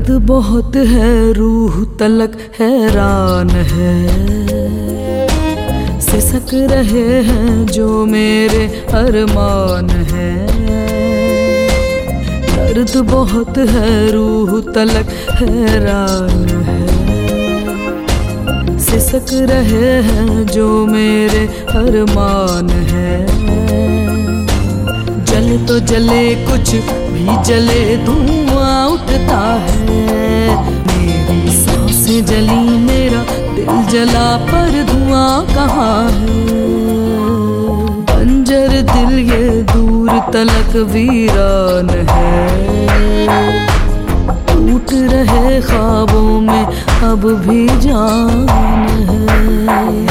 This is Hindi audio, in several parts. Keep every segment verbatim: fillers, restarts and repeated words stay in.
दर्द बहुत है, रूह तलक हैरान है। सिसक रहे हैं जो मेरे अरमान है। दर्द बहुत है, रूह तलक हैरान है। सिसक रहे हैं जो मेरे अरमान है। जले तो जले कुछ भी जले, धुआं उठता है। मेरी सांसें जली, मेरा दिल जला, पर धुआं कहाँ है। बंजर दिल ये दूर तलक वीरान है। टूट रहे ख्वाबों में अब भी जान है।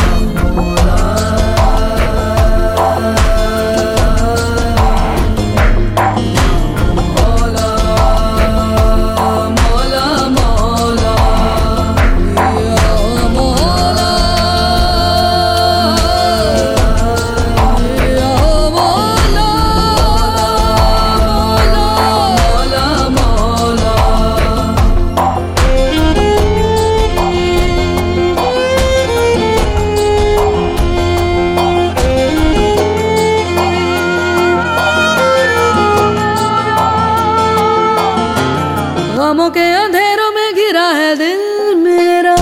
गमों के अंधेरों में घिरा है दिल मेरा।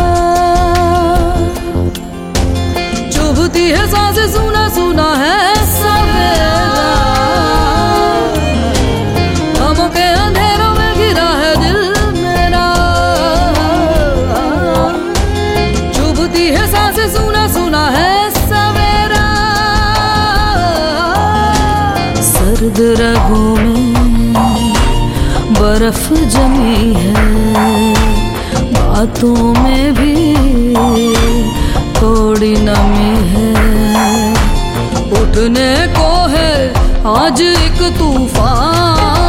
चुभती है सांसें, सुना सुना है सवेरा। गमों के अंधेरों में घिरा है दिल मेरा। चुभती है सांसें, सुना सुना है सवेरा। सर्द रगों में बर्फ जमी है। बातों में भी थोड़ी नमी है। उठने को है आज एक तूफान।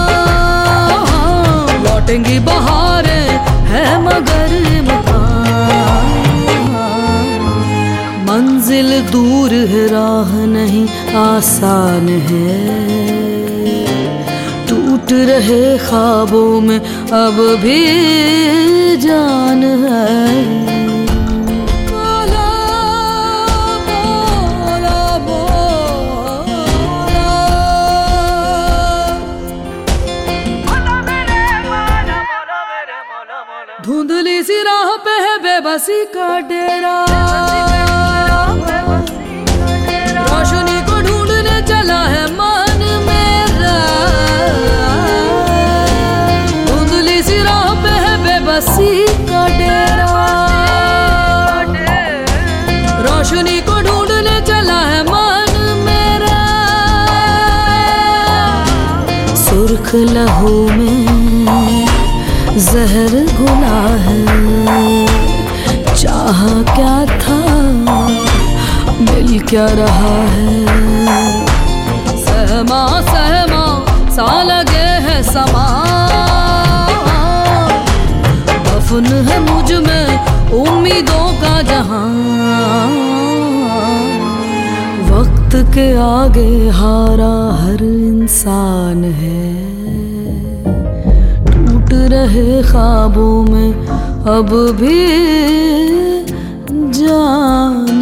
लौटेंगी बहारें है मगर मकान। मंजिल दूर है, राह नहीं आसान है। टूट रहे ख्वाबों में अब भी जान है। बोला, बोला, बोला। धुंधली सी राह पे है बेबसी का डेरा। रोशनी को ढूंढने चला है मन मेरा। धुंधली सी राह पे है बेबसी का डेरा। रोशनी को ढूंढने चला है मन मेरा। सुर्ख लहू में जहर घुला है। चाहा क्या था, मिल क्या रहा है। सहमा सहमा सा लगे है समा। दफन है मुझ में उम्मीदों का जहां। वक्त के आगे हारा हर इंसान है। टूट रहे ख्वाबों में अब भी जान